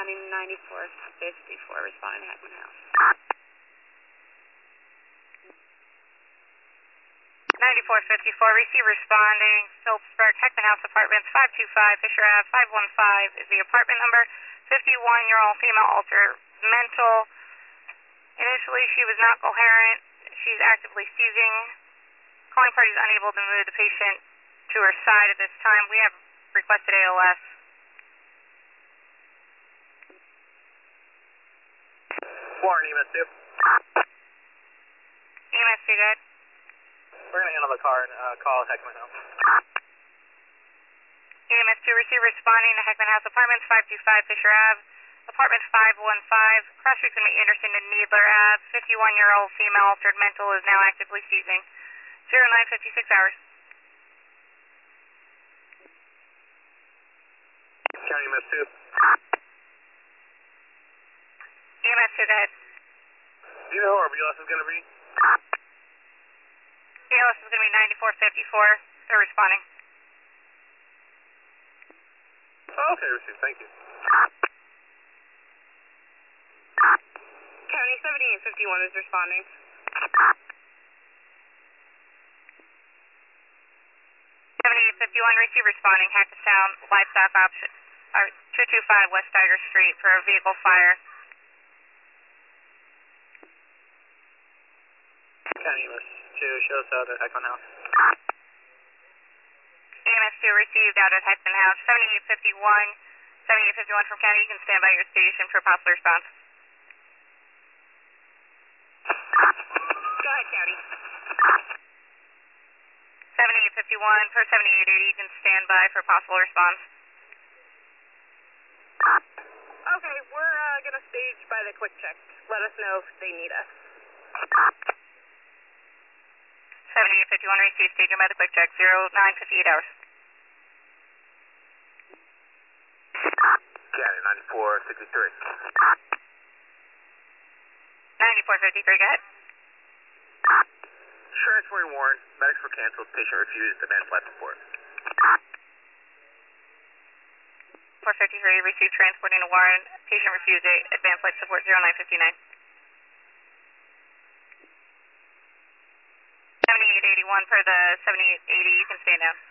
responding 9454, responding to Heckman House. 9454, receive responding, Phillipsburg, Heckman House Apartments, 525 Fisher Ave, 515 is the apartment number, 51-year-old female altered mental. Initially, she was not coherent. She's actively seizing. Calling party is unable to move the patient to her side at this time. We have requested ALS. Warren, EMS 2. EMS 2, go ahead. We're going to handle the car and call Heckman House. EMS 2, receive responding to Heckman House Apartments, 525 Fisher Ave, apartment 515, cross streets between Anderson and Needler Ave. 51-year-old female altered mental is now actively seizing. 0956 hours. County EMS 2. EMS 2, go ahead. Do you know who our BLS is going to be? BLS is going to be 9454. They're responding. Oh, okay, received. Thank you. County 7851 is responding. 7851, receive responding, Hackettstown, livestock option, 225 West Tiger Street for a vehicle fire. County EMS 2, show us out at Heckman House. EMS 2 received out at Heckman House, 7851. 7851 from County, you can stand by your station for possible response. Go ahead, County. 7851 for 7880, you can stand by for possible response. Okay, we're going to stage by the quick check. Let us know if they need us. 7851 received, staging by the quick check, 0958 hours. County 9453. 9453, go ahead. Transferring Warren. Medics were canceled. Patient refused. Advanced life support. 453, received transporting to Warren. Patient refused advanced life support, 0959. 7881 for the 7880, you can stand down.